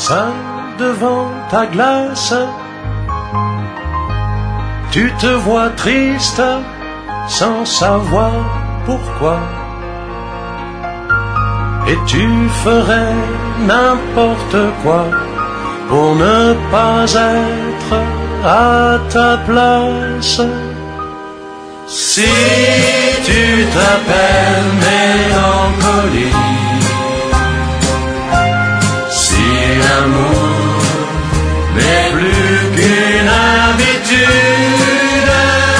seul devant ta glace, tu te vois triste sans savoir pourquoi, et tu ferais n'importe quoi pour ne pas être à ta place. Si tu t'appelles mélancolie, si l'amour n'est plus qu'une habitude,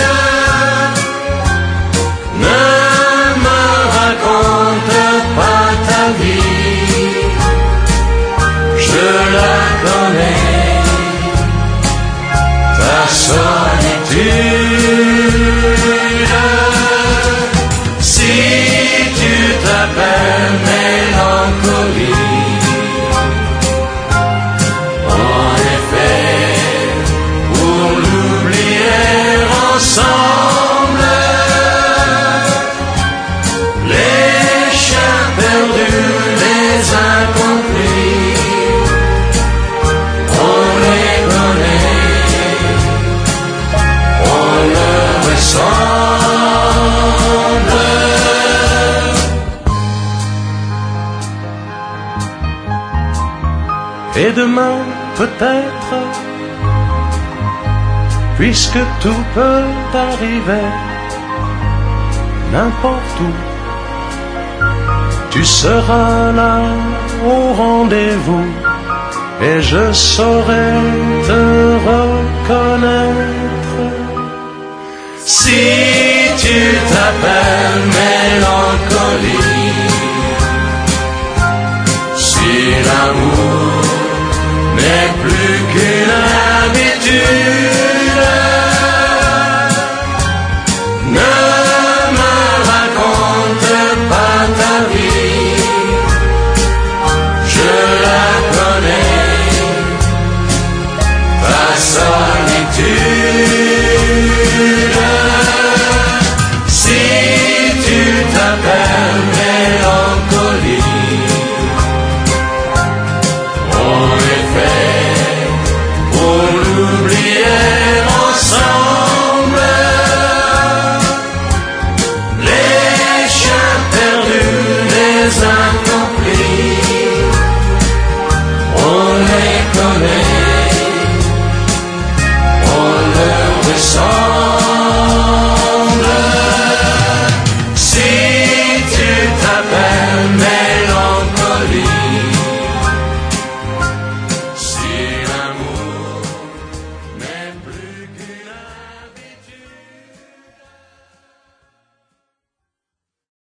ne me raconte pas ta vie, je la connais, ta solitude. Si tu t'appelles mélancolie, en effet, pour l'oublier ensemble, les chiens perdus, les incompris, on les connaît, on leur ressemble. Et demain, peut-être, puisque tout peut arriver, n'importe où, tu seras là au rendez-vous, et je saurai te reconnaître. Si tu t'appelles Mélancolie,